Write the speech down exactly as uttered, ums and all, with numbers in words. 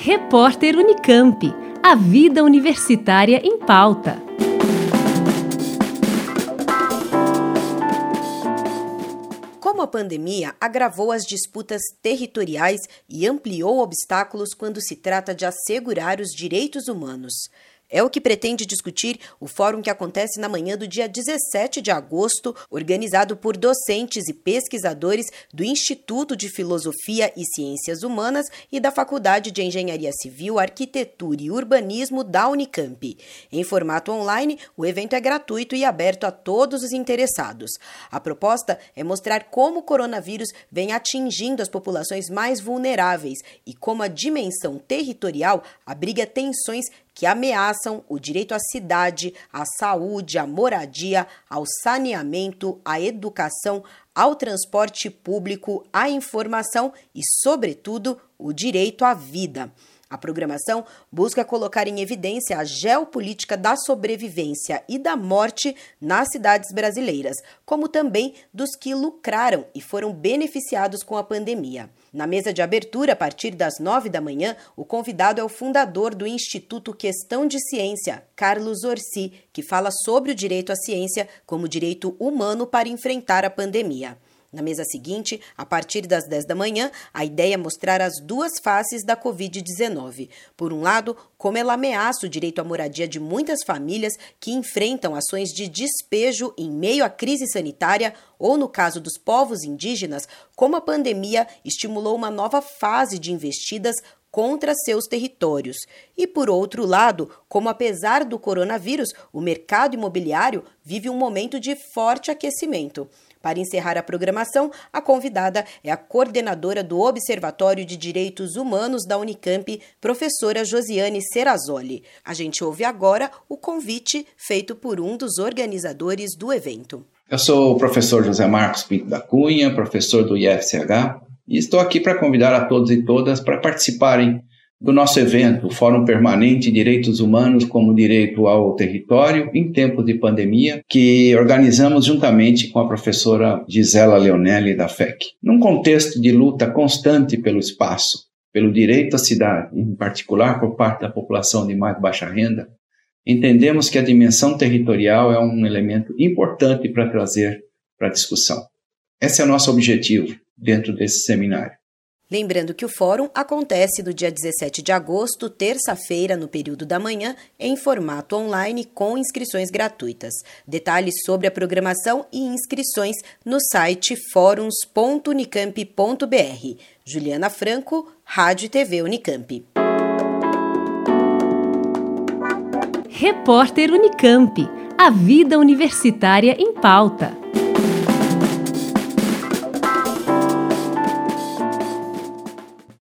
Repórter Unicamp. A vida universitária em pauta. Como a pandemia agravou as disputas territoriais e ampliou obstáculos quando se trata de assegurar os direitos humanos? É o que pretende discutir o fórum que acontece na manhã do dia dezessete de agosto, organizado por docentes e pesquisadores do Instituto de Filosofia e Ciências Humanas e da Faculdade de Engenharia Civil, Arquitetura e Urbanismo da Unicamp. Em formato online, o evento é gratuito e aberto a todos os interessados. A proposta é mostrar como o coronavírus vem atingindo as populações mais vulneráveis e como a dimensão territorial abriga tensões que ameaçam o direito à cidade, à saúde, à moradia, ao saneamento, à educação, ao transporte público, à informação e, sobretudo, o direito à vida. A programação busca colocar em evidência a geopolítica da sobrevivência e da morte nas cidades brasileiras, como também dos que lucraram e foram beneficiados com a pandemia. Na mesa de abertura, a partir das nove da manhã, o convidado é o fundador do Instituto Questão de Ciência, Carlos Orsi, que fala sobre o direito à ciência como direito humano para enfrentar a pandemia. Na mesa seguinte, a partir das dez da manhã, a ideia é mostrar as duas faces da covid dezenove. Por um lado, como ela ameaça o direito à moradia de muitas famílias que enfrentam ações de despejo em meio à crise sanitária, ou no caso dos povos indígenas, como a pandemia estimulou uma nova fase de investidas contra seus territórios. E, por outro lado, como apesar do coronavírus, o mercado imobiliário vive um momento de forte aquecimento. Para encerrar a programação, a convidada é a coordenadora do Observatório de Direitos Humanos da Unicamp, professora Josiane Serrazoli. A gente ouve agora o convite feito por um dos organizadores do evento. Eu sou o professor José Marcos Pinto da Cunha, professor do I F C H, e estou aqui para convidar a todos e todas para participarem do nosso evento, o Fórum Permanente Direitos Humanos como Direito ao Território em Tempos de Pandemia, que organizamos juntamente com a professora Gisela Leonelli da F E C. Num contexto de luta constante pelo espaço, pelo direito à cidade, em particular por parte da população de mais baixa renda, entendemos que a dimensão territorial é um elemento importante para trazer para a discussão. Esse é o nosso objetivo dentro desse seminário. Lembrando que o fórum acontece no dia dezessete de agosto, terça-feira, no período da manhã, em formato online com inscrições gratuitas. Detalhes sobre a programação e inscrições no site fóruns ponto unicamp ponto br. Juliana Franco, Rádio e T V Unicamp. Repórter Unicamp. A vida universitária em pauta.